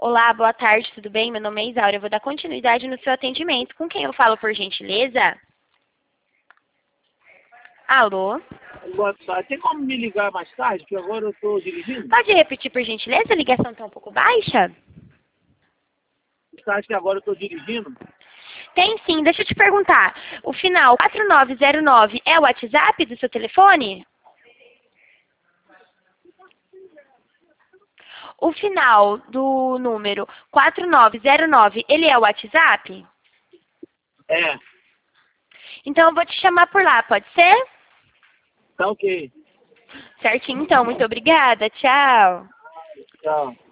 Olá, boa tarde, tudo bem? Meu nome é Isaura, eu vou dar continuidade no seu atendimento. Com quem eu falo, por gentileza? Alô? Boa tarde. Tem como me ligar mais tarde? Que agora eu estou dirigindo? Pode repetir, por gentileza? A ligação está um pouco baixa? Você acha que agora eu estou dirigindo? Tem sim, deixa eu te perguntar. O final 4909 é o WhatsApp do seu telefone? O final do número 4909, ele é o WhatsApp? É. Então eu vou te chamar por lá, pode ser? Tá ok. Certinho, então. Muito obrigada. Tchau. Tchau.